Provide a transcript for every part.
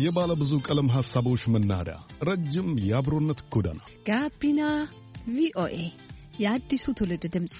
የባለ ብዙ ቀለም ሐሳቦች መናኸሪያ፣ ረጅም የአብሮነት ጎዳና ጋቢና ቪኦኤ የአዲሱ ትውልድ ድምጽ።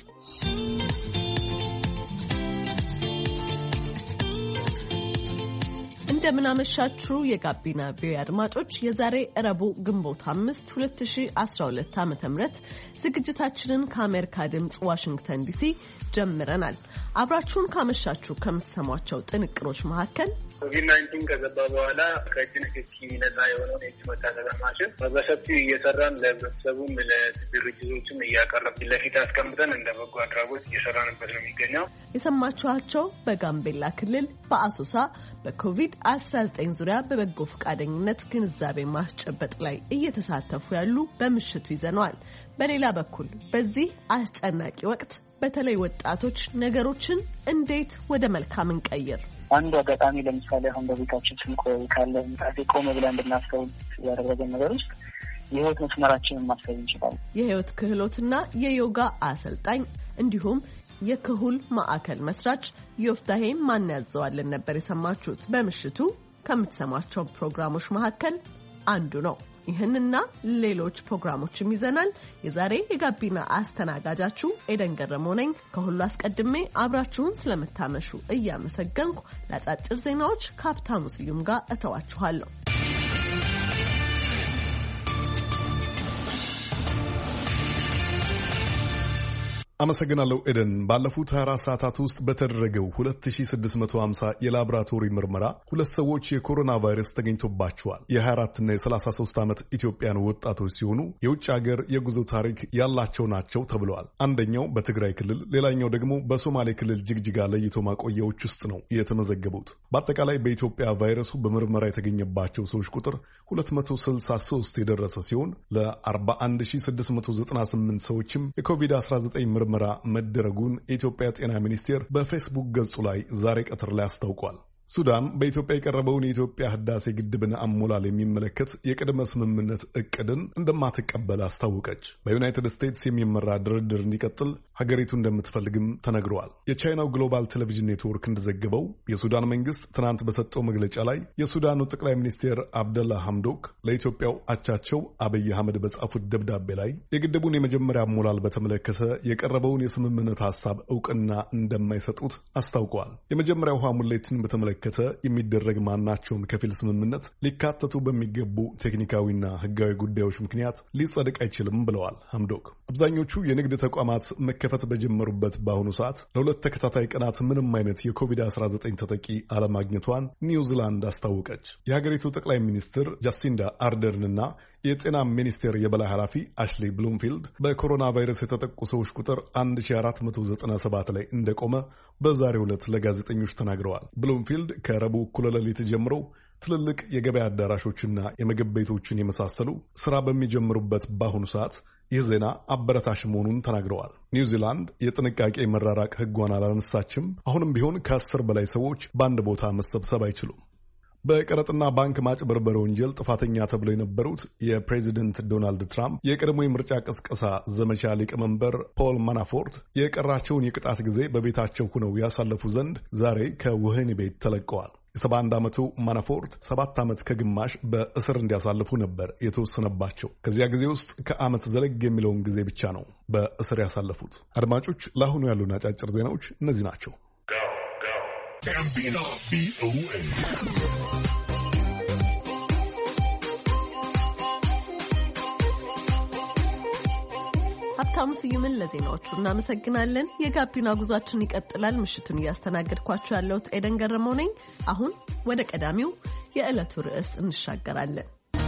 እንደምናመሻችሁ የጋቢና ቪኦኤ አድማጮች፣ የዛሬ ረቡዕ ግንቦት 5 2012 ዓ.ም ዝግጅታችንን ከአሜሪካ ድምጽ ዋሽንግተን ዲሲ ጀምረናል። አብራችሁን ካመሻችሁ ከምትሰሟቸው ጥንቅሮች መካከል ኮቪድ-19 ከገባ በኋላ ከእጅ ንክኪ ነፃ የሆነውን የእጅ መታጠቢያ ማሽን በሰፊው እየሰራን ለህብረተሰቡም ለድርጅቶችም እያቀረብን ለፊት አስቀምጠን እንደ በጎ አድራጎት እየሰራንበት ነው የሚገኘው። የሰማችኋቸው በጋምቤላ ክልል በአሶሳ በኮቪድ-19 ዙሪያ በበጎ ፈቃደኝነት ግንዛቤ ማስጨበጥ ላይ እየተሳተፉ ያሉ በምሽቱ ይዘነዋል። በሌላ በኩል በዚህ አስጨናቂ ወቅት በተለይ ወጣቶች ነገሮችን እንዴት ወደ መልካም እንቀይር? አንዱ አጋጣሚ ለምሳሌ አሁን በቤታችን ስንቆይ ካለ ምጣቴ ቆመ ብለን እንድናስተውል ያደረገን ነገር ውስጥ የህይወት መስመራችንን ማሰብ እንችላለን። የህይወት ክህሎትና የዮጋ አሰልጣኝ እንዲሁም የክሁል ማዕከል መስራች ዮፍታሄ ማን ያዘዋልን ነበር የሰማችሁት። በምሽቱ ከምትሰማቸው ፕሮግራሞች መካከል አንዱ ነው። ይህንና ሌሎች ፕሮግራሞችም ይዘናል። የዛሬ የጋቢና አስተናጋጃችሁ ኤደን ገረመው ነኝ። ከሁሉ አስቀድሜ አብራችሁን ስለምታመሹ እያመሰገንኩ ለአጫጭር ዜናዎች ከሀብታሙ ስዩም ጋር እተዋችኋለሁ። አመሰግናለሁ ኤደን። ባለፉት 24 ሰዓታት ውስጥ በተደረገው 2650 የላቦራቶሪ ምርመራ 2 ሰዎች የኮሮና ቫይረስ ተገኝቶባቸዋል። የ24 እና የ33 ዓመት ኢትዮጵያን ወጣቶች ሲሆኑ የውጭ ሀገር የጉዞ ታሪክ ያላቸው ናቸው ተብለዋል። አንደኛው በትግራይ ክልል፣ ሌላኛው ደግሞ በሶማሌ ክልል ጅግጅጋ ለይቶ ማቆያዎች ውስጥ ነው የተመዘገቡት። በአጠቃላይ በኢትዮጵያ ቫይረሱ በምርመራ የተገኘባቸው ሰዎች ቁጥር 263 የደረሰ ሲሆን ለ41698 ሰዎችም የኮቪድ-19 ምርመራ መደረጉን የኢትዮጵያ ጤና ሚኒስቴር በፌስቡክ ገጹ ላይ ዛሬ ቀትር ላይ አስታውቋል። ሱዳን በኢትዮጵያ የቀረበውን የኢትዮጵያ ህዳሴ ግድብን አሞላል የሚመለከት የቅድመ ስምምነት እቅድን እንደማትቀበል አስታወቀች። በዩናይትድ ስቴትስ የሚመራ ድርድር እንዲቀጥል ሀገሪቱ እንደምትፈልግም ተነግረዋል። የቻይናው ግሎባል ቴሌቪዥን ኔትወርክ እንደዘገበው የሱዳን መንግስት ትናንት በሰጠው መግለጫ ላይ የሱዳኑ ጠቅላይ ሚኒስቴር አብደላ ሐምዶክ ለኢትዮጵያው አቻቸው አብይ አህመድ በጻፉት ደብዳቤ ላይ የግድቡን የመጀመሪያ አሞላል በተመለከተ የቀረበውን የስምምነት ሐሳብ እውቅና እንደማይሰጡት አስታውቀዋል። የመጀመሪያው ውሃ ሙሌትን በተመለከተ የሚደረግ ማናቸውም ከፊል ስምምነት ሊካተቱ በሚገቡ ቴክኒካዊና ህጋዊ ጉዳዮች ምክንያት ሊጸድቅ አይችልም ብለዋል ሐምዶክ። አብዛኞቹ የንግድ ተቋማት መከፈት በጀመሩበት በአሁኑ ሰዓት ለ2 ተከታታይ ቀናት ምንም አይነት የኮቪድ-19 ተጠቂ አለማግኘቷን ኒውዚላንድ አስታወቀች። የሀገሪቱ ጠቅላይ ሚኒስትር ጃሲንዳ አርደርንና የጤና ሚኒስቴር የበላይ ኃላፊ አሽሊ ብሉምፊልድ በኮሮና ቫይረስ የተጠቁ ሰዎች ቁጥር 1497 ላይ እንደቆመ በዛሬው ዕለት ለጋዜጠኞች ተናግረዋል። ብሉምፊልድ ከረቡዕ እኩለ ሌሊት ጀምሮ ትልልቅ የገበያ አዳራሾችና የምግብ ቤቶችን የመሳሰሉ ስራ በሚጀምሩበት በአሁኑ ሰዓት ይህ ዜና አበረታሽ መሆኑን ተናግረዋል። ኒውዚላንድ የጥንቃቄ መራራቅ ህጓን አላነሳችም። አሁንም ቢሆን ከ10 በላይ ሰዎች በአንድ ቦታ መሰብሰብ አይችሉም። በቀረጥና ባንክ ማጭበርበር ወንጀል ጥፋተኛ ተብለው የነበሩት የፕሬዚደንት ዶናልድ ትራምፕ የቀድሞ የምርጫ ቅስቀሳ ዘመቻ ሊቀመንበር ፖል ማናፎርት የቀራቸውን የቅጣት ጊዜ በቤታቸው ሆነው ያሳለፉ ዘንድ ዛሬ ከወህኒ ቤት ተለቀዋል። የ71 ዓመቱ ማናፎርት 7 ዓመት ከግማሽ በእስር እንዲያሳልፉ ነበር የተወሰነባቸው። ከዚያ ጊዜ ውስጥ ከዓመት ዘለግ የሚለውን ጊዜ ብቻ ነው በእስር ያሳለፉት። አድማጮች፣ ለአሁኑ ያሉን አጫጭር ዜናዎች እነዚህ ናቸው። ሀብታሙ ስዩምን ለዜናዎቹ እናመሰግናለን። የጋቢና ጉዟችን ይቀጥላል። ምሽቱን እያስተናገድኳችሁ ያለሁት ኤደን ገረመው ነኝ። አሁን ወደ ቀዳሚው የዕለቱ ርዕስ እንሻገራለን።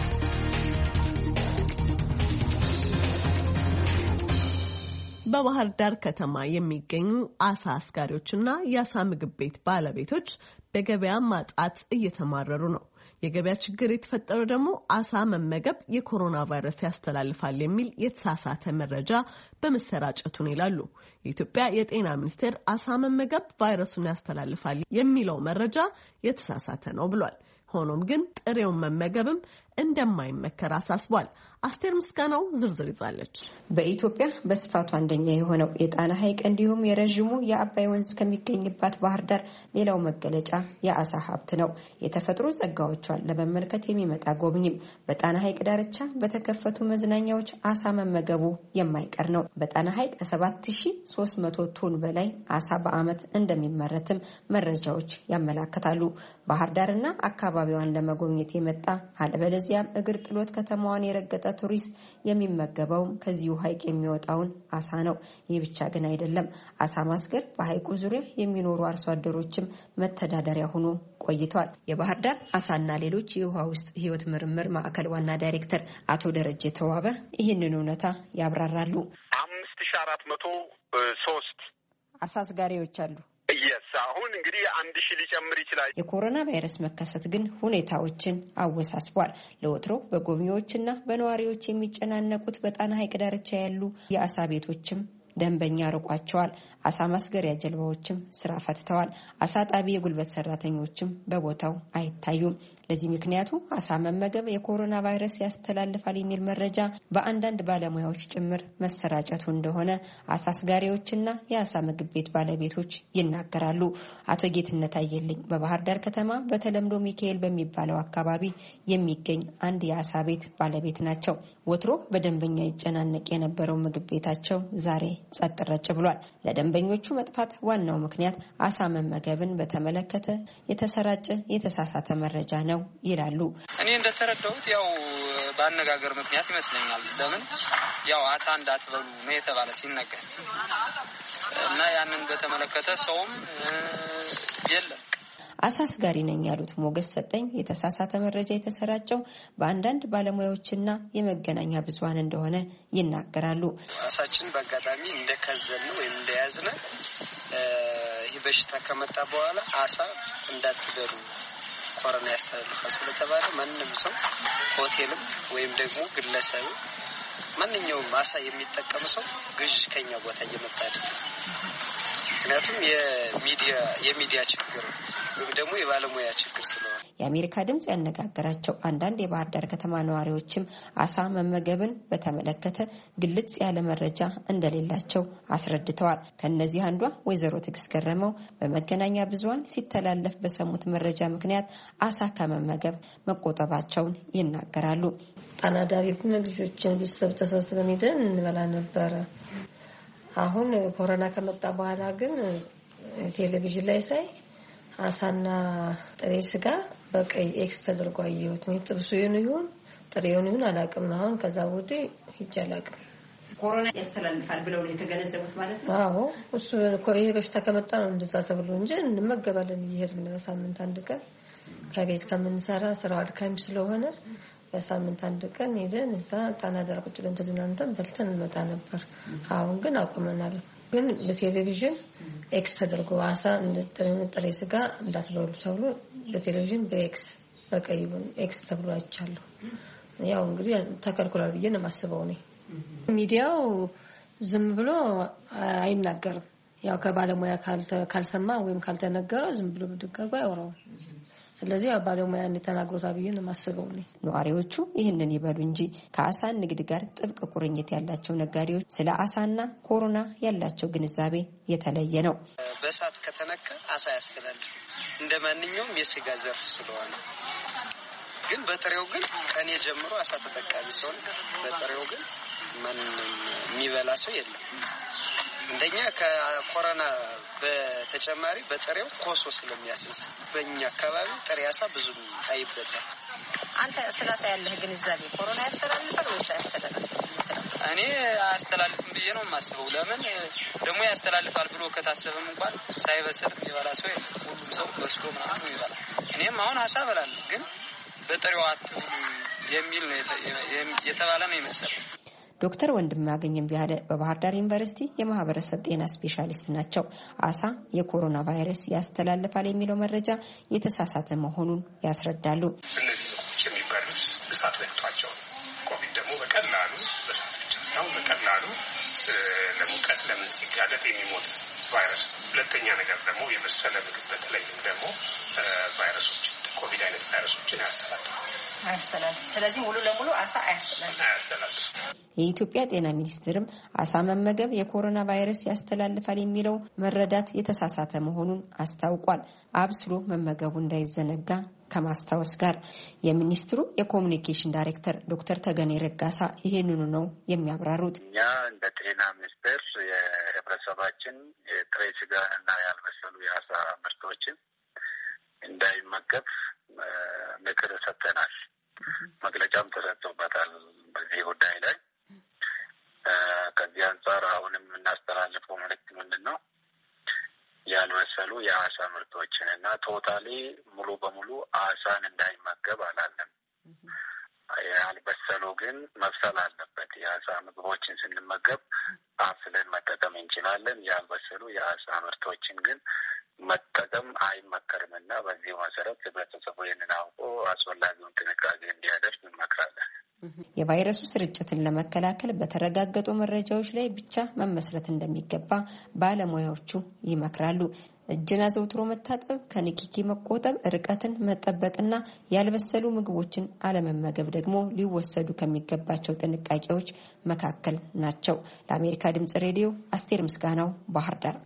በባህር ዳር ከተማ የሚገኙ አሳ አስጋሪዎችና የአሳ ምግብ ቤት ባለቤቶች በገበያ ማጣት እየተማረሩ ነው። የገበያ ችግር የተፈጠረው ደግሞ አሳ መመገብ የኮሮና ቫይረስ ያስተላልፋል የሚል የተሳሳተ መረጃ በመሰራጨቱ ነው ይላሉ። የኢትዮጵያ የጤና ሚኒስቴር አሳ መመገብ ቫይረሱን ያስተላልፋል የሚለው መረጃ የተሳሳተ ነው ብሏል። ሆኖም ግን ጥሬውን መመገብም እንደማይመከር አሳስቧል። አስቴር ምስጋናው ዝርዝር ይዛለች። በኢትዮጵያ በስፋቱ አንደኛ የሆነው የጣና ሐይቅ እንዲሁም የረዥሙ የአባይ ወንዝ ከሚገኝባት ባህር ዳር ሌላው መገለጫ የአሳ ሀብት ነው። የተፈጥሮ ጸጋዎቿን ለመመልከት የሚመጣ ጎብኝም በጣና ሐይቅ ዳርቻ በተከፈቱ መዝናኛዎች አሳ መመገቡ የማይቀር ነው። በጣና ሐይቅ ከ7300 ቶን በላይ አሳ በዓመት እንደሚመረትም መረጃዎች ያመላክታሉ። ባህር ዳርና አካባቢዋን ለመጎብኘት የመጣ አለበለዚያም እግር ጥሎት ከተማዋን የረገጠ ቱሪስት የሚመገበው ከዚሁ ሐይቅ የሚወጣውን አሳ ነው። ይህ ብቻ ግን አይደለም። አሳ ማስገር በሐይቁ ዙሪያ የሚኖሩ አርሶ አደሮችም መተዳደሪያ ሆኖ ቆይቷል። የባህር ዳር አሳና ሌሎች የውሃ ውስጥ ህይወት ምርምር ማዕከል ዋና ዳይሬክተር አቶ ደረጀ ተዋበ ይህንን እውነታ ያብራራሉ። 5403 አሳ አስጋሪዎች አሉ። አሁን እንግዲህ 1000 ሊጨምር ይችላል። የኮሮና ቫይረስ መከሰት ግን ሁኔታዎችን አወሳስቧል። ለወትሮ በጎብኚዎችና በነዋሪዎች የሚጨናነቁት በጣና ሐይቅ ዳርቻ ያሉ የአሳ ቤቶችም ደንበኛ ርቋቸዋል። አሳ ማስገሪያ ጀልባዎችም ስራ ፈትተዋል። አሳ ጣቢ የጉልበት ሰራተኞችም በቦታው አይታዩም። ለዚህ ምክንያቱ አሳ መመገብ የኮሮና ቫይረስ ያስተላልፋል የሚል መረጃ በአንዳንድ ባለሙያዎች ጭምር መሰራጨቱ እንደሆነ አሳ አስጋሪዎችና የአሳ ምግብ ቤት ባለቤቶች ይናገራሉ። አቶ ጌትነት አየልኝ በባህር ዳር ከተማ በተለምዶ ሚካኤል በሚባለው አካባቢ የሚገኝ አንድ የአሳ ቤት ባለቤት ናቸው። ወትሮ በደንበኛ ይጨናነቅ የነበረው ምግብ ቤታቸው ዛሬ ጸጥ ረጭ ብሏል። ለደንበኞቹ መጥፋት ዋናው ምክንያት አሳ መመገብን በተመለከተ የተሰራጨ የተሳሳተ መረጃ ነው ይላሉ። እኔ እንደተረዳሁት ያው በአነጋገር ምክንያት ይመስለኛል። ለምን ያው አሳ እንዳትበሉ ነው የተባለ ሲነገር እና ያንን በተመለከተ ሰውም የለም። አሳ አስጋሪ ነኝ ያሉት ሞገስ ሰጠኝ የተሳሳተ መረጃ የተሰራጨው በአንዳንድ ባለሙያዎችና የመገናኛ ብዙሃን እንደሆነ ይናገራሉ። አሳችን በአጋጣሚ እንደከዘን ወይም እንደያዝነ ይህ በሽታ ከመጣ በኋላ አሳ እንዳትበሉ ኮሮና ያስተላልፋል ስለተባለ ማንንም ሰው ሆቴልም ወይም ደግሞ ግለሰብ ማንኛውም አሳ የሚጠቀም ሰው ግዥ ከኛ ቦታ እየመጣ አይደለም። ምክንያቱም የሚዲያ ችግር ወይም ደግሞ የባለሙያ ችግር ስለሆነ የአሜሪካ ድምጽ ያነጋገራቸው አንዳንድ የባህር ዳር ከተማ ነዋሪዎችም አሳ መመገብን በተመለከተ ግልጽ ያለ መረጃ እንደሌላቸው አስረድተዋል። ከነዚህ አንዷ ወይዘሮ ትግስት ገረመው በመገናኛ ብዙሃን ሲተላለፍ በሰሙት መረጃ ምክንያት አሳ ከመመገብ መቆጠባቸውን ይናገራሉ። ጣና ዳር ልጆችን ቤተሰብ ተሰብስበን ሄደን እንበላ ነበረ። አሁን ኮሮና ከመጣ በኋላ ግን ቴሌቪዥን ላይ ሳይ አሳና ጥሬ ስጋ በቀይ ኤክስ ተደርጎ አየሁት። ጥብሱ ይሁን ጥሬውን ይሁን አላውቅም። አሁን ከዛ ወዲህ ሂጅ አላውቅም። ኮሮና ያስተላልፋል ብለው ነው የተገነዘቡት ማለት ነው? አዎ እሱ ይሄ በሽታ ከመጣ ነው እንደዛ ተብሎ እንጂ እንመገባለን እየሄድን በሳምንት አንድ ቀን ከቤት ከምንሰራ ስራው አድካሚ ስለሆነ በሳምንት አንድ ቀን ሄደን እዛ ጣና ዳር ቁጭ ብለን ተዝናንተን በልተን እንመጣ ነበር። አሁን ግን አቁመናል። ግን በቴሌቪዥን ኤክስ ተደርጎ አሳ ጥሬ ስጋ እንዳትበሉ ተብሎ በቴሌቪዥን በኤክስ በቀይ ኤክስ ተብሎ አይቻለሁ። ያው እንግዲህ ተከልክሏል ብዬ ነው የማስበው እኔ። ሚዲያው ዝም ብሎ አይናገርም። ያው ከባለሙያ ካልሰማ ወይም ካልተነገረው ዝም ብሎ ብድግ አድርጎ አያወራውም። ስለዚህ ባለሙያ እንደተናገሩት አብዬ ነው የማስበው እኔ። ነዋሪዎቹ ይህንን ይበሉ እንጂ ከአሳ ንግድ ጋር ጥብቅ ቁርኝት ያላቸው ነጋዴዎች ስለ አሳና ኮሮና ያላቸው ግንዛቤ የተለየ ነው። በእሳት ከተነካ አሳ ያስተላልፍ እንደ ማንኛውም የስጋ ዘርፍ ስለሆነ ግን በጥሬው ግን ከኔ ጀምሮ አሳ ተጠቃሚ ሲሆን በጥሬው ግን ማንም የሚበላ ሰው የለም። እንደኛ ከኮሮና በተጨማሪ በጥሬው ኮሶ ስለሚያስዝ በእኛ አካባቢ ጥሬ አሳ ብዙ አይበላም። አንተ ስላሳ ያለህ ግንዛቤ ኮሮና ያስተላልፋል ወይስ አያስተላልፍም? እኔ አያስተላልፍም ብዬ ነው የማስበው። ለምን ደግሞ ያስተላልፋል ብሎ ከታሰበም እንኳን ሳይበስል የሚበላ ሰው የለም። ሁሉም ሰው በስሎ ምናምን ነው ይበላል። እኔም አሁን አሳ እበላለሁ፣ ግን በጥሬው አትብሉ የሚል ነው የተባለ ነው የመሰለኝ። ዶክተር ወንድማገኝም ቢያለ በባህር ዳር ዩኒቨርሲቲ የማህበረሰብ ጤና ስፔሻሊስት ናቸው። አሳ የኮሮና ቫይረስ ያስተላልፋል የሚለው መረጃ የተሳሳተ መሆኑን ያስረዳሉ። እነዚህ ምግቦች የሚባሉት እሳት ነክቷቸው ኮቪድ ደግሞ በቀላሉ በእሳት ብቻ ሳይሆን በቀላሉ ለሙቀት ለምን ሲጋለጥ የሚሞት ቫይረስ ነው። ሁለተኛ ነገር ደግሞ የበሰለ ምግብ በተለይም ደግሞ ቫይረሶች ኮቪድ አይነት ቫይረሶችን ያስተላልፋል። አያስተላልፍም። ስለዚህ ሙሉ ለሙሉ አሳ አያስተላልፍም። የኢትዮጵያ ጤና ሚኒስቴርም አሳ መመገብ የኮሮና ቫይረስ ያስተላልፋል የሚለው መረዳት የተሳሳተ መሆኑን አስታውቋል። አብስሎ መመገቡ እንዳይዘነጋ ከማስታወስ ጋር የሚኒስትሩ የኮሙኒኬሽን ዳይሬክተር ዶክተር ተገኔ ረጋሳ ይሄንኑ ነው የሚያብራሩት። እኛ እንደ ጤና ሚኒስቴር የህብረተሰባችን የጥሬ ስጋና ያልበሰሉ የአሳ ምርቶችን እንዳይመገብ ምክር ሰጥተናል። መግለጫም ተሰጥቶበታል በዚህ ጉዳይ ላይ። ከዚህ አንጻር አሁንም የምናስተላልፈው መልዕክት ምንድን ነው? ያልበሰሉ የአሳ ምርቶችን እና ቶታሊ ሙሉ በሙሉ አሳን እንዳይመገብ አላለም። ያልበሰሉ ግን መብሰል አለበት። የአሳ ምግቦችን ስንመገብ አፍለን መጠቀም እንችላለን። ያልበሰሉ የአሳ ምርቶችን ግን መጠቀም አይመከርምና በዚህ መሰረት ህብረተሰቡ ይህንን አውቆ አስፈላጊውን ጥንቃቄ እንዲያደርግ እንመክራለን። የቫይረሱ ስርጭትን ለመከላከል በተረጋገጡ መረጃዎች ላይ ብቻ መመስረት እንደሚገባ ባለሙያዎቹ ይመክራሉ። እጅን አዘውትሮ መታጠብ፣ ከንክኪ መቆጠብ፣ ርቀትን መጠበቅና ያልበሰሉ ምግቦችን አለመመገብ ደግሞ ሊወሰዱ ከሚገባቸው ጥንቃቄዎች መካከል ናቸው። ለአሜሪካ ድምጽ ሬዲዮ አስቴር ምስጋናው ባህር ዳር።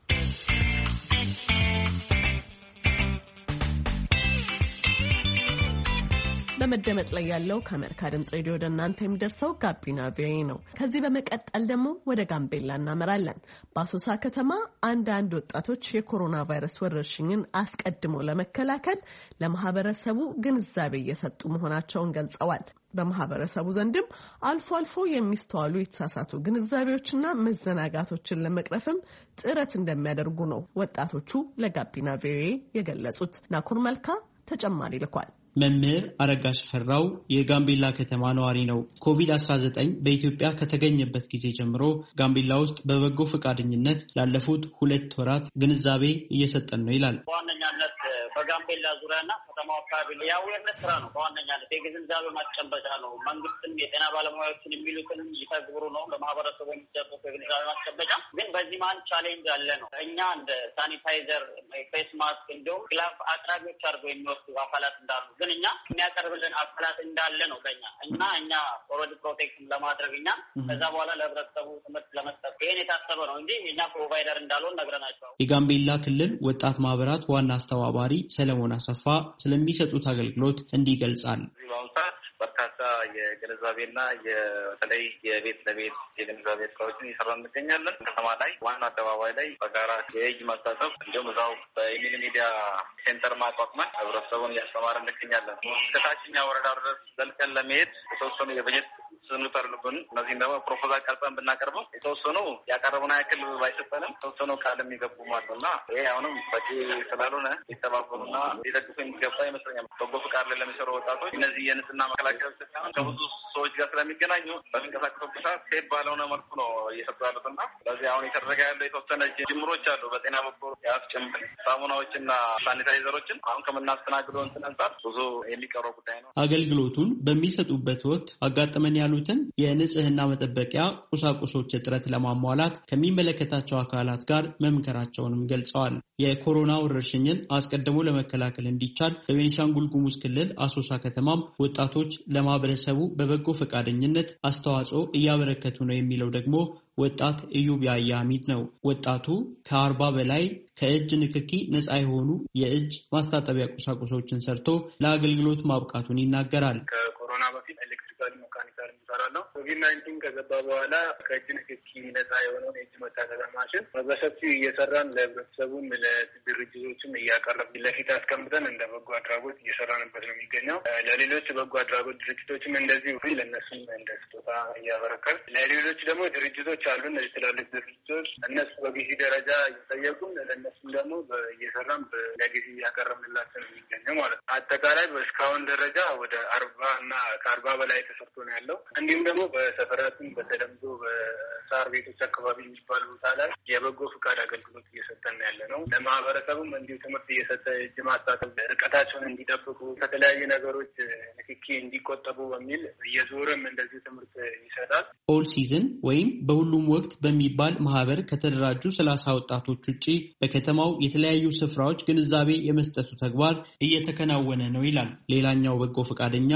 በመደመጥ ላይ ያለው ከአሜሪካ ድምጽ ሬዲዮ ወደ እናንተ የሚደርሰው ጋቢና ቪኦኤ ነው። ከዚህ በመቀጠል ደግሞ ወደ ጋምቤላ እናመራለን። በአሶሳ ከተማ አንዳንድ ወጣቶች የኮሮና ቫይረስ ወረርሽኝን አስቀድሞ ለመከላከል ለማህበረሰቡ ግንዛቤ እየሰጡ መሆናቸውን ገልጸዋል። በማህበረሰቡ ዘንድም አልፎ አልፎ የሚስተዋሉ የተሳሳቱ ግንዛቤዎችና መዘናጋቶችን ለመቅረፍም ጥረት እንደሚያደርጉ ነው ወጣቶቹ ለጋቢና ቪኦኤ የገለጹት። ናኩር መልካ ተጨማሪ ልኳል። መምህር አረጋ ሽፈራው የጋምቤላ ከተማ ነዋሪ ነው። ኮቪድ-19 በኢትዮጵያ ከተገኘበት ጊዜ ጀምሮ ጋምቤላ ውስጥ በበጎ ፈቃደኝነት ላለፉት 2 ወራት ግንዛቤ እየሰጠን ነው ይላል። በዋነኛነት በጋምቤላ ዙሪያና ከተማው አካባቢ የአዌርነስ ስራ ነው። በዋነኛነት የግንዛቤ ማስጨበጫ ነው። መንግስትም የጤና ባለሙያዎችን የሚሉትን ይተግብሩ ነው። ለማህበረሰቡ የሚሰጡት የግንዛቤ ማስጨበጫ ግን በዚህ መሀል ቻሌንጅ አለ ነው። እኛ እንደ ሳኒታይዘር፣ ፌስ ማስክ እንዲሁም ግላፍ አቅራቢዎች አድርገው የሚወስዱ አካላት እንዳሉ ግን እኛ የሚያቀርብልን አካላት እንዳለ ነው ለኛ እና እኛ ኦልሬዲ ፕሮቴክሽን ለማድረግ እኛ ከዛ በኋላ ለህብረተሰቡ ትምህርት ለመስጠት ይሄን የታሰበ ነው እንጂ እኛ ፕሮቫይደር እንዳልሆን ነግረናቸዋል። የጋምቤላ ክልል ወጣት ማህበራት ዋና አስተባባሪ ሰለሞን አሰፋ ስለሚሰጡት አገልግሎት እንዲህ ይገልጻል። በአሁኑ ሰዓት በርካታ የግንዛቤና በተለይ የቤት ለቤት የግንዛቤ ስራዎችን እየሰራ እንገኛለን። ከተማ ላይ ዋና አደባባይ ላይ በጋራ የእጅ መታጠብ እንዲሁም እዛው በኢሜል ሚዲያ ሴንተር ማቋቁመን ህብረተሰቡን እያስተማረ እንገኛለን። ከታችኛ ወረዳ ድረስ ዘልቀን ለመሄድ የተወሰኑ የበጀት ስምሪት አሉብን። እነዚህም ደግሞ ፕሮፖዛል ቀርጸን ብናቀርበው የተወሰኑ ያቀረቡን ያክል ባይሰጠንም የተወሰኑ ቃል የሚገቡ ማለትና ይሄ አሁንም በቂ ስላልሆነ ሊተባበሩና ሊደግፉ የሚገባ ይመስለኛል። በጎ ፍቃድ ላይ ለሚሰሩ ወጣቶች እነዚህ የንጽህና መከላከያ ከብዙ ሰዎች ጋር ስለሚገናኙ በሚንቀሳቀሱበት ሰዓት ሴፍ ባልሆነ መልኩ ነው እየሰጡ ያሉትና ስለዚህ አሁን የተደረገ ያለው የተወሰነ ጅምሮች አሉ። በጤና በኩል ያስጨምር ሳሙናዎችና ሳኒታይዘሮችን አሁን ከምናስተናግደው እንትን አንጻር ብዙ የሚቀረው ጉዳይ ነው። አገልግሎቱን በሚሰጡበት ወቅት አጋጠመን ያሉትን የንጽህና መጠበቂያ ቁሳቁሶች እጥረት ለማሟላት ከሚመለከታቸው አካላት ጋር መምከራቸውንም ገልጸዋል። የኮሮና ወረርሽኝን አስቀድሞ ለመከላከል እንዲቻል በቤኒሻንጉል ጉሙዝ ክልል አሶሳ ከተማም ወጣቶች ለማህበረሰቡ በበጎ ፈቃደኝነት አስተዋጽኦ እያበረከቱ ነው የሚለው ደግሞ ወጣት እዩብ ያያሚት ነው። ወጣቱ ከ40 በላይ ከእጅ ንክኪ ነፃ የሆኑ የእጅ ማስታጠቢያ ቁሳቁሶችን ሰርቶ ለአገልግሎት ማብቃቱን ይናገራል። ከኮሮና በፊት ኤሌክትሪካል ሜካኒካል የሚሰራለው ኮቪድ-19 ከገባ በኋላ ከእጅ ንክኪ ነፃ የሆነውን የእጅ መታጠቢያ ማሽን በሰፊው እየሰራን ለህብረተሰቡም ለድርጅቶችም እያቀረብ ለፊት አስቀምጠን እንደ በጎ አድራጎት እየሰራንበት ነው የሚገኘው። ለሌሎች በጎ አድራጎት ድርጅቶችም እንደዚሁ ለእነሱም እንደ ስጦታ እያበረከት ለሌሎች ደግሞ ድርጅቶች አሉ እነዚህ ትላልቅ ድርጅቶች እነሱ በጊዜ ደረጃ እየጠየቁም ለእነሱም ደግሞ እየሰራን ለጊዜ እያቀረብንላቸው ነው የሚገኘው ማለት ነው። አጠቃላይ እስካሁን ደረጃ ወደ 40 እና ከ40 በላይ ተሰርቶ ነው ያለው። እንዲሁም ደግሞ በሰፈራትን በተለምዶ በሳር ቤቶች አካባቢ የሚባል ቦታ ላይ የበጎ ፍቃድ አገልግሎት እየሰጠን ያለ ነው። ለማህበረሰቡም እንዲሁ ትምህርት እየሰጠ እጅ ማስታጠብ፣ ርቀታቸውን እንዲጠብቁ፣ ከተለያዩ ነገሮች ንክኪ እንዲቆጠቡ በሚል እየዞረም እንደዚህ ትምህርት ይሰጣል። ኦል ሲዝን ወይም በሁሉም ወቅት በሚባል ማህበር ከተደራጁ 30 ወጣቶች ውጪ በከተማው የተለያዩ ስፍራዎች ግንዛቤ የመስጠቱ ተግባር እየተከናወነ ነው ይላል ሌላኛው በጎ ፈቃደኛ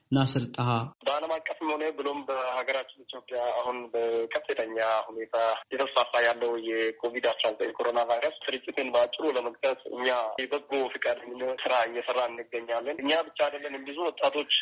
ናስር ጣሃ በዓለም አቀፍም ሆነ ብሎም በሀገራችን ኢትዮጵያ አሁን በከፍተኛ ሁኔታ የተስፋፋ ያለው የኮቪድ-19 ኮሮና ቫይረስ ስርጭትን በአጭሩ ለመግታት እኛ የበጎ ፈቃደኝነት ስራ እየሰራ እንገኛለን። እኛ ብቻ አይደለንም። ብዙ ወጣቶች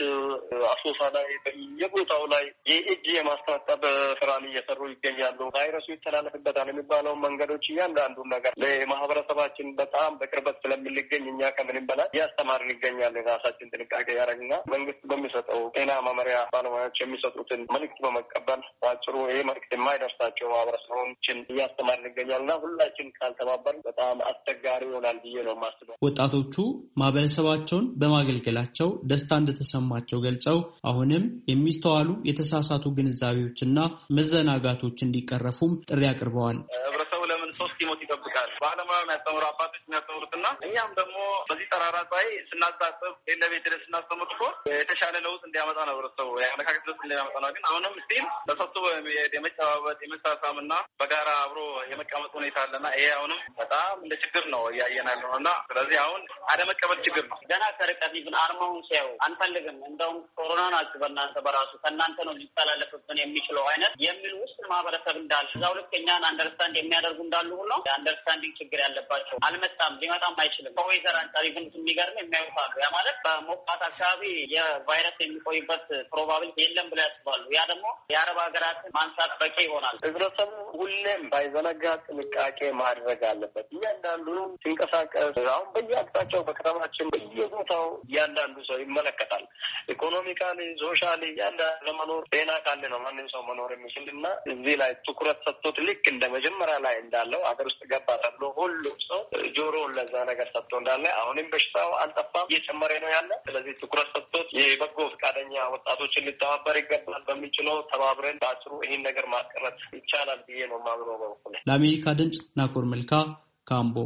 አሶሳ ላይ በየቦታው ላይ የእጅ የማስታጠብ ስራን እየሰሩ ይገኛሉ። ቫይረሱ ይተላለፍበታል የሚባለው መንገዶች እያንዳንዱን ነገር ለማህበረሰባችን በጣም በቅርበት ስለምንገኝ እኛ ከምንም በላይ እያስተማርን ይገኛለን። ራሳችን ጥንቃቄ ያደረግና መንግስት በሚሰጠው ጤና መመሪያ ባለሙያዎች የሚሰጡትን መልዕክት በመቀበል በአጭሩ ይሄ መልዕክት የማይደርሳቸው ማህበረሰቦችን እያስተማርን ይገኛልና ሁላችን ካልተባበር በጣም አስቸጋሪ ይሆናል ብዬ ነው የማስበው። ወጣቶቹ ማህበረሰባቸውን በማገልገላቸው ደስታ እንደተሰማቸው ገልጸው አሁንም የሚስተዋሉ የተሳሳቱ ግንዛቤዎችና መዘናጋቶች እንዲቀረፉም ጥሪ አቅርበዋል። ህብረተሰቡ ለምን 3 ሞት ይጠብቃል? ባለሙያ የሚያስተምሩ አባቶች የሚያስተምሩትና እኛም ደግሞ በዚህ ጠራራ ፀሐይ ስናሳስብ ለቤት ድረስ ስናስተምር እኮ የተሻለ ለውጥ እንዲያመጣ ነው። ህብረተሰቡ የአመለካከት ለውጥ እንዲያመጣ ነው። ግን አሁንም ስቲል ተሰጥቶ የመጨባበጥ የመሳሳምና በጋራ አብሮ የመቀመጥ ሁኔታ አለና ይሄ አሁንም በጣም እንደ ችግር ነው እያየናል ነው እና ስለዚህ አሁን አለመቀበል ችግር ነው። ገና ከርቀት ግን አርማውን ሲያዩ አንፈልግም እንደውም ኮሮና ናችሁ በእናንተ በራሱ ከእናንተ ነው ሊተላለፍብን የሚችለው አይነት የሚል ውስጥ ማህበረሰብ እንዳለ እዛው ልክ እኛን አንደርስታንድ የሚያደርጉ እንዳሉ ሁሉ የአንደርስታንዲንግ ችግር ያለባቸው አልመጣም ሊመጣም አይችልም። ከወይዘር አንጻር ግን የሚገርም የሚያዩታሉ። ያ ማለት በሞቃት አካባቢ የቫይረስ የሚቆይበት ፕሮባቢሊቲ የለም ብለው ያስባሉ። ያ ደግሞ የአረብ ሀገራትን ማንሳት በቂ ይሆናል። ህብረተሰቡ ሁሌም ባይዘነጋ ጥንቃቄ ማድረግ አለበት። እያንዳንዱ ሲንቀሳቀስ አሁን በየአቅጣጫው በከተማችን በየቦታው እያንዳንዱ ሰው ይመለከታል። ኢኮኖሚካሊ፣ ሶሻሊ እያንዳንዱ ለመኖር ጤና ካለ ነው ማንም ሰው መኖር የሚችልና እዚህ ላይ ትኩረት ሰጥቶት ልክ እንደ መጀመሪያ ላይ እንዳለው አገር ውስጥ ገባ ተብሎ ሁሉም ሰው ጆሮውን ለዛ ነገር ሰጥቶ እንዳለ አሁንም በሽታው አልጠፋም እየጨመረ ነው ያለ። ስለዚህ ትኩረት ሰጥቶት የበጎ ፈቃደኛ ወጣቶችን ሊተባበር ይገባል። በሚችለው ተባብረን በአጭሩ ይህን ነገር ማስቀረት ይቻላል ብዬ ነው የማምነው በበኩሌ። ለአሜሪካ ድምፅ ናኮር መልካ ካምቦ።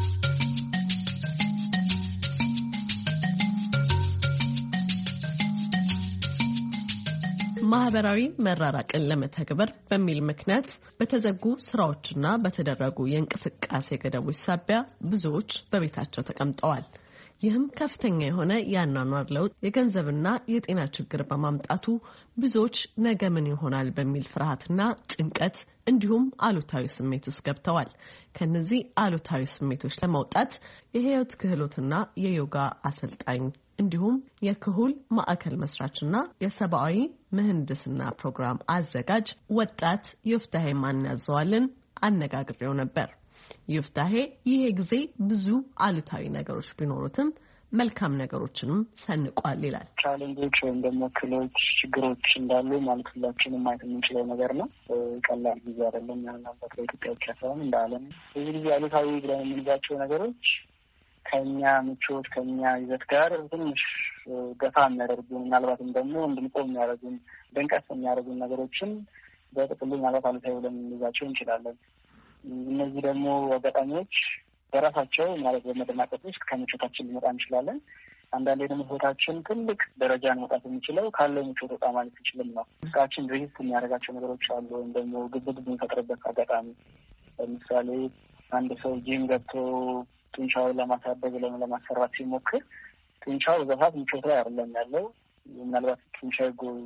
ማህበራዊ መራራቅን ለመተግበር በሚል ምክንያት በተዘጉ ስራዎችና በተደረጉ የእንቅስቃሴ ገደቦች ሳቢያ ብዙዎች በቤታቸው ተቀምጠዋል። ይህም ከፍተኛ የሆነ የአኗኗር ለውጥ፣ የገንዘብና የጤና ችግር በማምጣቱ ብዙዎች ነገ ምን ይሆናል በሚል ፍርሃትና ጭንቀት እንዲሁም አሉታዊ ስሜት ውስጥ ገብተዋል። ከነዚህ አሉታዊ ስሜቶች ለመውጣት የህይወት ክህሎትና የዮጋ አሰልጣኝ እንዲሁም የክሁል ማዕከል መስራችና የሰብአዊ ምህንድስና ፕሮግራም አዘጋጅ ወጣት ዮፍታሄ ማንያዘዋልን አነጋግሬው ነበር። ዮፍታሄ ይሄ ጊዜ ብዙ አሉታዊ ነገሮች ቢኖሩትም መልካም ነገሮችንም ሰንቋል ይላል። ቻሌንጆች ወይም ደግሞ ክሎች፣ ችግሮች እንዳሉ ማለት ሁላችንም ማየት የምንችለው ነገር ነው። ቀላል ጊዜ አይደለም። ያናበት በኢትዮጵያ ብቻ ሳይሆን እንደ ዓለም ብዙ ጊዜ አሉታዊ ብለን የምንዛቸው ነገሮች ከኛ ምቾት ከኛ ይዘት ጋር ትንሽ ገፋ የሚያደርጉን ምናልባትም ደግሞ እንድንቆም የሚያደርጉን ደንቀስ የሚያደርጉን ነገሮችን በጥቅሉ ምናልባት አሉታዊ ብለን ልንይዛቸው እንችላለን። እነዚህ ደግሞ አጋጣሚዎች በራሳቸው ማለት በመደናቀፍ ውስጥ ከምቾታችን ሊመጣ እንችላለን። አንዳንዴ ደግሞ ህይወታችን ትልቅ ደረጃን መውጣት የሚችለው ካለው ምቾት ወጣ ማለት ይችልም ነው። ውስጣችን ሬዚስት የሚያደርጋቸው ነገሮች አሉ። ወይም ደግሞ ግብግብ የሚፈጥርበት አጋጣሚ ለምሳሌ አንድ ሰው ጂም ገብቶ ጡንቻውን ለማሳደግ ለማሰራት ሲሞክር ጡንቻው በዛት ምቾት ላይ አይደለም ያለው። ምናልባት ጡንቻ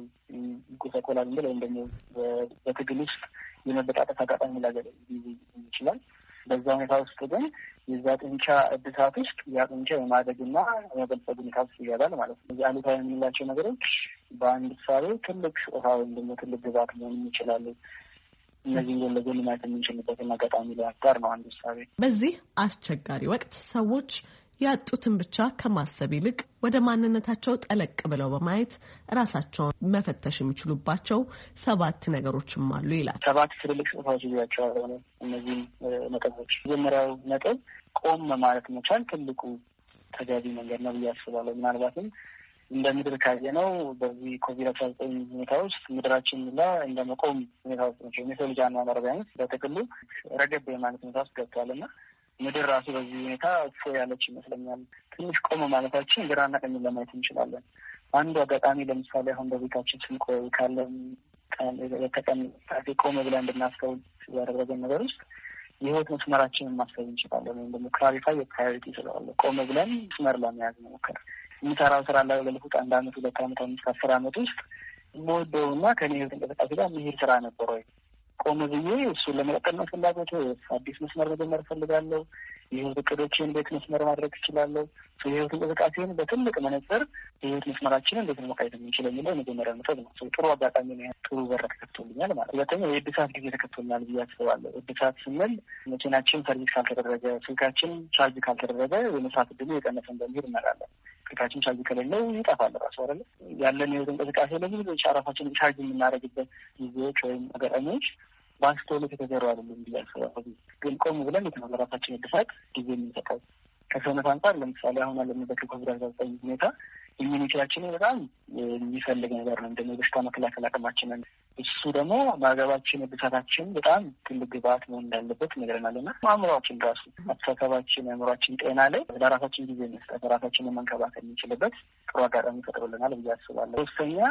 ይጎሳቆላል ወይም ደግሞ በትግል ውስጥ የመበጣጠፍ አጋጣሚ ሊያገኝ ይችላል። በዛ ሁኔታ ውስጥ ግን የዛ ጡንቻ እድሳት ውስጥ ያ ጡንቻ የማደግና የመበልጸግ ሁኔታ ውስጥ ይገባል ማለት ነው። እዚህ አሉታዊ የምንላቸው ነገሮች በአንድ ሳቤ ትልቅ ስጦታ ወይም ደግሞ ትልቅ ግባት መሆን ይችላሉ። እነዚህ ጎን ለጎን ማየት የምንችልበትን አጋጣሚ ለመፍጠር ነው አንዱ ሳቤ። በዚህ አስቸጋሪ ወቅት ሰዎች ያጡትን ብቻ ከማሰብ ይልቅ ወደ ማንነታቸው ጠለቅ ብለው በማየት ራሳቸውን መፈተሽ የሚችሉባቸው 7 ነገሮችም አሉ ይላል። 7 ትልልቅ ስጦታዎች ይዟቸዋል ነው እነዚህም ነጥቦች። መጀመሪያው ነጥብ ቆም ማለት መቻል ትልቁ ተገቢ መንገድ ነው ብዬ አስባለሁ። ምናልባትም እንደ ምድር ካየነው በዚህ ኮቪድ-19 ሁኔታ ውስጥ ምድራችን ላ እንደ መቆም ሁኔታ ውስጥ ነው። የሰው ልጅ አኗኗር ቢያንስ በጥቅሉ ረገብ የማለት ሁኔታ ውስጥ ገብቷልና ምድር ራሱ በዚህ ሁኔታ እፎ ያለች ይመስለኛል። ትንሽ ቆም ማለታችን ግራና ቀኝ ለማየት እንችላለን። አንዱ አጋጣሚ ለምሳሌ አሁን በቤታችን ስንቆይ ካለን የተቀመጠ ቆም ብለን እንድናስተውል ያደረገን ነገር ውስጥ የህይወት መስመራችንን ማሰብ እንችላለን። ወይም ደግሞ ክላሪፋይ የፕራዮሪቲ ስለዋለ ቆም ብለን መስመር ለመያዝ መሞከር። የሚሰራው ስራ ላለፉት 1 ዓመት 2 ዓመት 5 10 ዓመት ውስጥ ሞደውና ከኔ ህይወት እንቅስቃሴ ጋር የሚሄድ ስራ ነበር ወይ? ቆም ብዬ እሱን ለመቀጠል ነው ፍላጎት ወይስ አዲስ መስመር መጀመር እፈልጋለሁ? የህይወት እቅዶችን እንዴት መስመር ማድረግ እችላለሁ? የህይወት እንቅስቃሴን በትልቅ መነጽር የህይወት መስመራችንን እንዴት ነው መቃየት የምንችለው የሚለው መጀመሪያ መውሰድ ነው። ጥሩ አጋጣሚ ነው። ጥሩ በር ተከፍቶልኛል ማለት። ሁለተኛ የእድሳት ጊዜ ተከፍቶልኛል ብዬ አስባለሁ። እድሳት ስንል መኪናችን ሰርቪስ ካልተደረገ፣ ስልካችን ቻርጅ ካልተደረገ የመስራት እድሉ የቀነሰ እንደሚሄድ እናውቃለን። ስልካችን ቻርጅ ከሌለው ይጠፋል ራሱ አይደለ? ያለን የህይወት እንቅስቃሴ ለብዙ ራሳችንን ቻርጅ የምናደርግበት ጊዜዎች ወይም አጋጣሚዎች በአስተውሎት የተዘሩ አይደሉም ብዬ አስባለሁ። ግን ቆም ብለን ለራሳችን እድሳት ጊዜ የምንሰጠው ከሰውነት አንጻር ለምሳሌ አሁን ያለንበት ኮቪድ-19 ሁኔታ ኢሚኒቲያችን በጣም የሚፈልግ ነገር ነው። እንደዚህ በሽታ መከላከል አቅማችንን እሱ ደግሞ ማገባችን እድሳታችን በጣም ትልቅ ግብዓት መሆን እንዳለበት ነገርናልና አእምሯችን ራሱ አስተሳሰባችን አእምሯችን ጤና ላይ ለራሳችን ጊዜ መስጠት ራሳችንን መንከባከል የሚችልበት ጥሩ አጋጣሚ ፈጥሮልናል ብዬ አስባለሁ። ሶስተኛ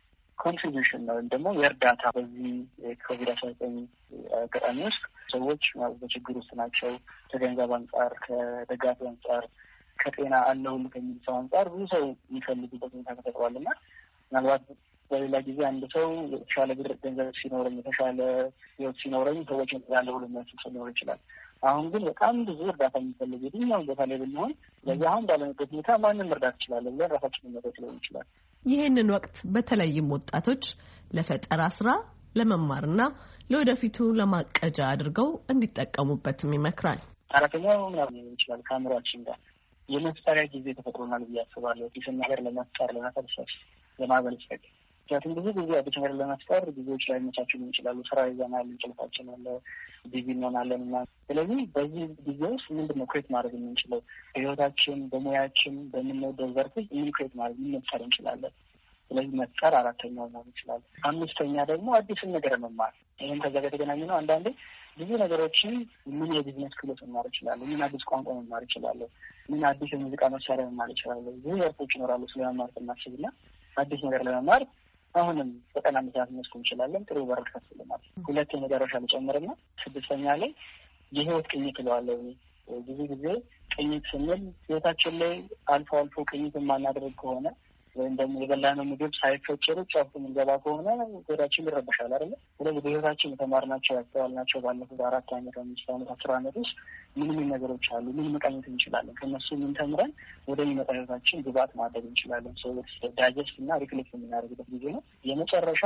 ኮንትሪቢዩሽን ነው ወይም ደግሞ የእርዳታ በዚህ ኮቪድ-19 አጋጣሚ ውስጥ ሰዎች በችግር ውስጥ ናቸው። ከገንዘብ አንጻር፣ ከደጋፊ አንጻር፣ ከጤና አለሁል ከሚል ሰው አንጻር ብዙ ሰው የሚፈልጉበት ሁኔታ ተፈጥሯልና ምናልባት በሌላ ጊዜ አንድ ሰው የተሻለ ገንዘብ ሲኖረኝ የተሻለ ህይወት ሲኖረኝ ሰዎች ያለሁል የሚያስብ ሰው ሊኖር ይችላል። አሁን ግን በጣም ብዙ እርዳታ የሚፈልግ የትኛውን ቦታ ላይ ብንሆን ለዚህ አሁን ባለንበት ሁኔታ ማንም መርዳት ይችላለን ብለን ራሳችንን መረጥ ሊሆን ይችላል። ይህንን ወቅት በተለይም ወጣቶች ለፈጠራ ስራ ለመማርና ለወደፊቱ ለማቀጃ አድርገው እንዲጠቀሙበትም ይመክራል። አራተኛው ምናምን ሊሆን ይችላል ከአእምሯችን ጋር የመፍጠሪያ ጊዜ ተፈጥሮናል ብዬ አስባለሁ። አዲስን ነገር ለመፍጠር ለመፈልሰፍ፣ ለማበልጸግ ምክንያቱም ብዙ ጊዜ አዲስ ነገር ለመፍጠር ጊዜዎች ላይ መቻችን ይችላሉ። ስራ ይዘናል፣ እንቅልፋችን አለ፣ ቢዚ እንሆናለን እና ስለዚህ በዚህ ጊዜ ውስጥ ምንድነው ክሬት ማድረግ የምንችለው? በህይወታችን፣ በሙያችን፣ በምንወደው ዘርፍ ምን ክሬት ማድረግ ምን መፍጠር እንችላለን? ስለዚህ መፍጠር አራተኛው ነው ይችላል። አምስተኛ ደግሞ አዲስን ነገር መማር። ይህም ከዛ ጋር የተገናኘ ነው። አንዳንዴ ብዙ ነገሮችን ምን የቢዝነስ ክህሎት መማር ይችላሉ፣ ምን አዲስ ቋንቋ መማር ይችላሉ፣ ምን አዲስ የሙዚቃ መሳሪያ መማር ይችላሉ። ብዙ ዘርፎች ይኖራሉ ስለመማር ስናስብና አዲስ ነገር ለመማር አሁንም በቀን 1 ሰዓት መስኩ እንችላለን። ጥሩ በር ከፍልናል። ሁለት የመጨረሻ ልጨምርና 6ኛ ላይ የህይወት ቅኝት እለዋለሁ። ብዙ ጊዜ ቅኝት ስንል ህይወታችን ላይ አልፎ አልፎ ቅኝት የማናደርግ ከሆነ ወይም ደግሞ የበላነው ምግብ ሳይፈጭር ጫፉ የምንገባ ከሆነ ሆዳችን ይረበሻል አይደለ? ስለዚህ በህይወታችን የተማርናቸው ያስተዋልናቸው ባለፉት 4 ዓመት 5 ዓመት 10 ዓመት ውስጥ ምን ነገሮች አሉ? ምን መቃኘት እንችላለን? ከነሱ ምን ተምረን ወደሚመጣ ህይወታችን ግብዓት ማድረግ እንችላለን? ሰዎች ዳይጀስት እና ሪፍሌክት የምናደርግበት ጊዜ ነው። የመጨረሻ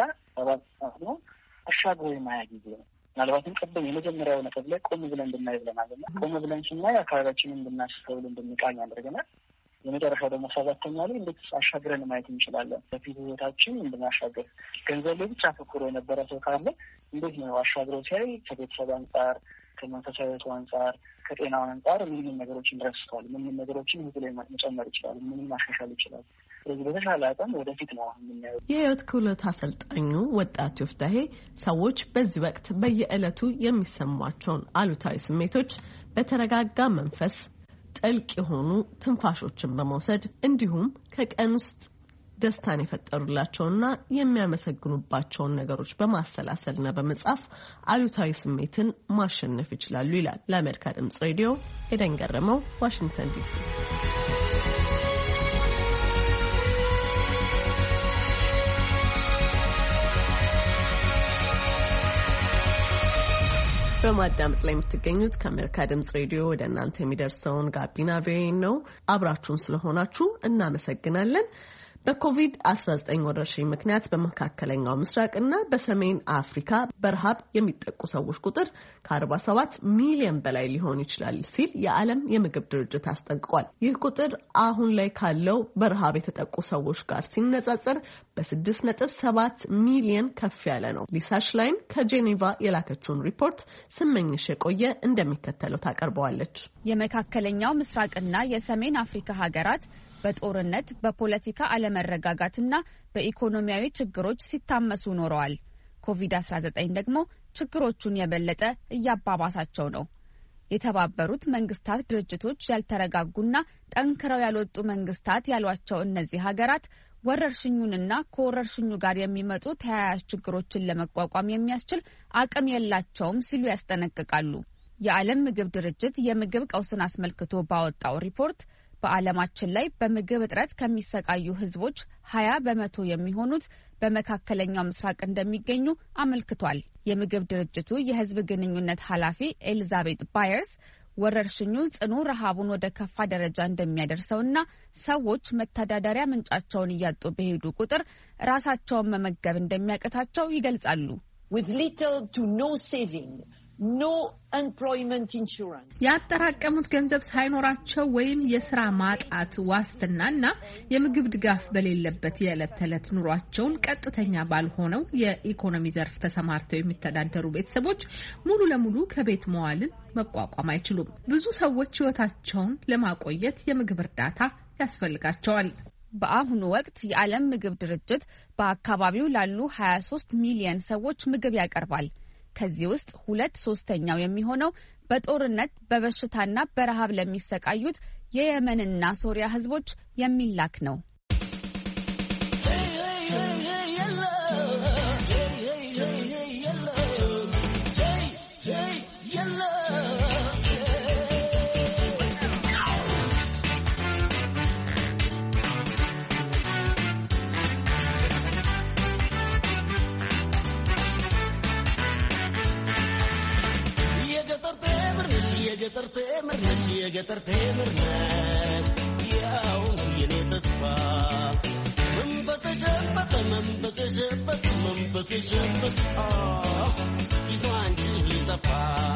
7 ነው አሻግሮ የማያ ጊዜ ነው። ምናልባትም ቅድም የመጀመሪያው ነጥብ ላይ ቆም ብለን እንድናይ ብለናልና ቆም ብለን ስናይ አካባቢያችንን እንድናስተውል እንድንቃኝ ያደርገናል። የመጨረሻው ደግሞ 7ኛ ላይ እንዴት አሻግረን ማየት እንችላለን? በፊት ህይወታችን እንድናሻገር ገንዘብ ላይ ብቻ አተኩሮ የነበረ ሰው ካለ እንዴት ነው አሻግሮ ሲያይ ከቤተሰብ አንጻር፣ ከመንፈሳዊ ህይወቱ አንጻር፣ ከጤናው አንጻር ምን ነገሮችን ረስቷል? ምን ነገሮችን ህይወቱ ላይ መጨመር ይችላል? ምን ማሻሻል ይችላል? ስለዚህ በተሻለ አቅም ወደፊት ነው የምናየው። የህይወት ክህሎት አሰልጣኙ ወጣት ዮፍታሔ ሰዎች በዚህ ወቅት በየዕለቱ የሚሰሟቸውን አሉታዊ ስሜቶች በተረጋጋ መንፈስ ጥልቅ የሆኑ ትንፋሾችን በመውሰድ እንዲሁም ከቀን ውስጥ ደስታን የፈጠሩላቸውና የሚያመሰግኑባቸውን ነገሮች በማሰላሰልና በመጻፍ አሉታዊ ስሜትን ማሸነፍ ይችላሉ ይላል። ለአሜሪካ ድምጽ ሬዲዮ ኤደን ገረመው፣ ዋሽንግተን ዲሲ። በማዳመጥ ላይ የምትገኙት ከአሜሪካ ድምጽ ሬዲዮ ወደ እናንተ የሚደርሰውን ጋቢና ቪኦኤ ነው። አብራችሁን ስለሆናችሁ እናመሰግናለን። በኮቪድ-19 ወረርሽኝ ምክንያት በመካከለኛው ምስራቅና በሰሜን አፍሪካ በረሃብ የሚጠቁ ሰዎች ቁጥር ከ47 ሚሊዮን በላይ ሊሆን ይችላል ሲል የዓለም የምግብ ድርጅት አስጠንቅቋል። ይህ ቁጥር አሁን ላይ ካለው በረሃብ የተጠቁ ሰዎች ጋር ሲነጻጸር በ6.7 ሚሊዮን ከፍ ያለ ነው። ሊሳ ሽላይን ከጄኔቫ የላከችውን ሪፖርት ስመኝሽ የቆየ እንደሚከተለው ታቀርበዋለች። የመካከለኛው ምስራቅና የሰሜን አፍሪካ ሀገራት በጦርነት በፖለቲካ አለመረጋጋትና በኢኮኖሚያዊ ችግሮች ሲታመሱ ኖረዋል። ኮቪድ-19 ደግሞ ችግሮቹን የበለጠ እያባባሳቸው ነው። የተባበሩት መንግስታት ድርጅቶች ያልተረጋጉና ጠንክረው ያልወጡ መንግስታት ያሏቸው እነዚህ ሀገራት ወረርሽኙንና ከወረርሽኙ ጋር የሚመጡ ተያያዥ ችግሮችን ለመቋቋም የሚያስችል አቅም የላቸውም ሲሉ ያስጠነቅቃሉ። የዓለም ምግብ ድርጅት የምግብ ቀውስን አስመልክቶ ባወጣው ሪፖርት በዓለማችን ላይ በምግብ እጥረት ከሚሰቃዩ ህዝቦች 20% የሚሆኑት በመካከለኛው ምስራቅ እንደሚገኙ አመልክቷል። የምግብ ድርጅቱ የህዝብ ግንኙነት ኃላፊ ኤሊዛቤት ባየርስ ወረርሽኙ ጽኑ ረሃቡን ወደ ከፋ ደረጃ እንደሚያደርሰውና ሰዎች መተዳደሪያ ምንጫቸውን እያጡ በሄዱ ቁጥር ራሳቸውን መመገብ እንደሚያቀታቸው ይገልጻሉ። With little to no saving, no employment insurance. ያጠራቀሙት ገንዘብ ሳይኖራቸው ወይም የሥራ ማጣት ዋስትናና የምግብ ድጋፍ በሌለበት የዕለት ተዕለት ኑሯቸውን ቀጥተኛ ባልሆነው የኢኮኖሚ ዘርፍ ተሰማርተው የሚተዳደሩ ቤተሰቦች ሙሉ ለሙሉ ከቤት መዋልን መቋቋም አይችሉም። ብዙ ሰዎች ሕይወታቸውን ለማቆየት የምግብ እርዳታ ያስፈልጋቸዋል። በአሁኑ ወቅት የዓለም ምግብ ድርጅት በአካባቢው ላሉ 23 ሚሊዮን ሰዎች ምግብ ያቀርባል። ከዚህ ውስጥ 2/3 የሚሆነው በጦርነት በበሽታና በረሃብ ለሚሰቃዩት የየመንና ሶሪያ ህዝቦች የሚላክ ነው። የገጠር ተምር ነሽ ያው የኔ ተስፋ መንፈስ ተሸፈተ ይዞ አንቺ ሊጠፋ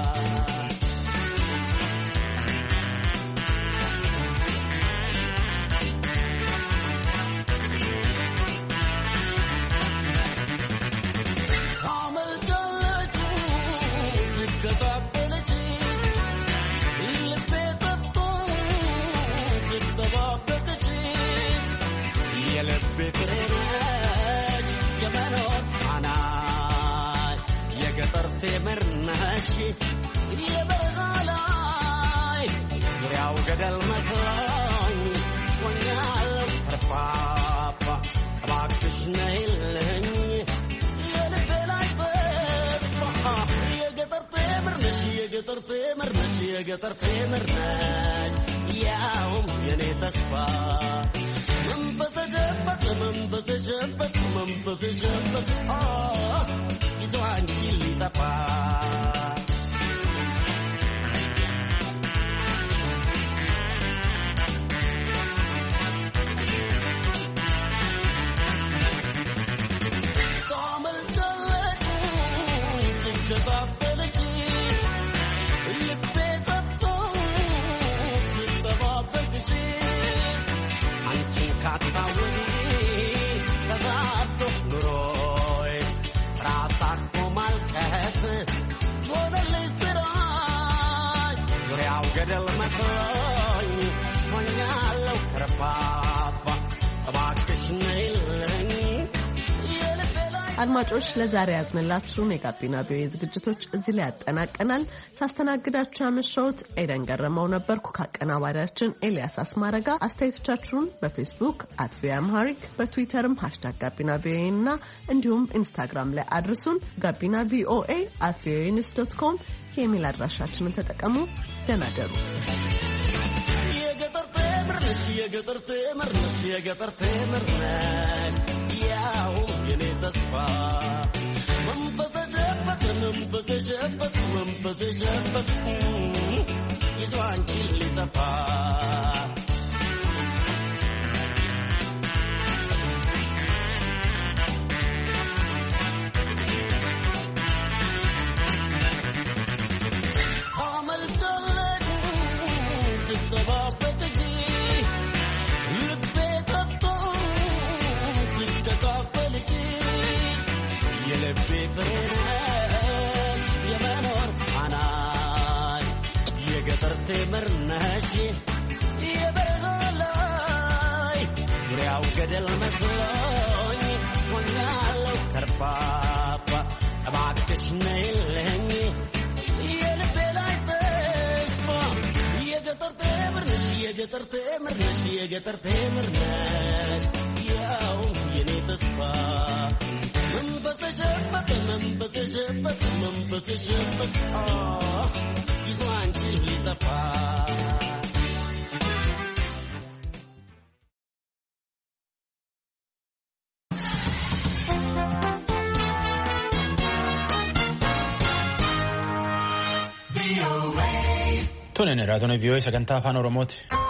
تمرناش يبرغالاي زرياو قدل مسلان ونال ربابا باكش نيلني يلبي لاي طبا يقدر تمرناش يقدر تمرناش ياوم يني تسفا من بتجفت يزو عنشي تبا تعمل جلتي سكتاب بلجي اللي ببيت الطوف ستباب بلجي عنشي كاتباولي كذابتو نروي راسك ومالكت ودلي تراي زرياو قدل مسلاني ونيالو كرفافا باكش نيلني አድማጮች ለዛሬ ያዝንላችሁን የጋቢና ቪኦኤ ዝግጅቶች እዚህ ላይ ያጠናቀናል። ሳስተናግዳችሁ ያመሸሁት ኤደን ገረመው ነበርኩ ከአቀናባሪያችን ኤልያስ አስማረጋ። አስተያየቶቻችሁን በፌስቡክ @viamharic በትዊተርም #gabinavioe እና እንዲሁም ኢንስታግራም ላይ አድርሱን። ጋቢና ቪኦኤ @voanews.com የኢሜል አድራሻችንን ተጠቀሙ። ደህና ደሩ። የገጠር ተምርነሽ ያው የኔ ተስፋ መንፈስ ተሸፈተ ይዞ አንቺ ሊጠፋ ተመርናሽ የበረጋላይ ዙሪያው ገደል መስሎኝ ሆኛለሁ ከርፋፋ እባክሽ ነይልኝ የልቤ ላይ ተስፋ የገጠር ተምርነሽ ያው የኔ ተስፋ መንፈስ ተሸፈተ ይዞ አንቺ ሊጠፋ Tunin raadiyoon VOA sagantaa afaan Oromooti.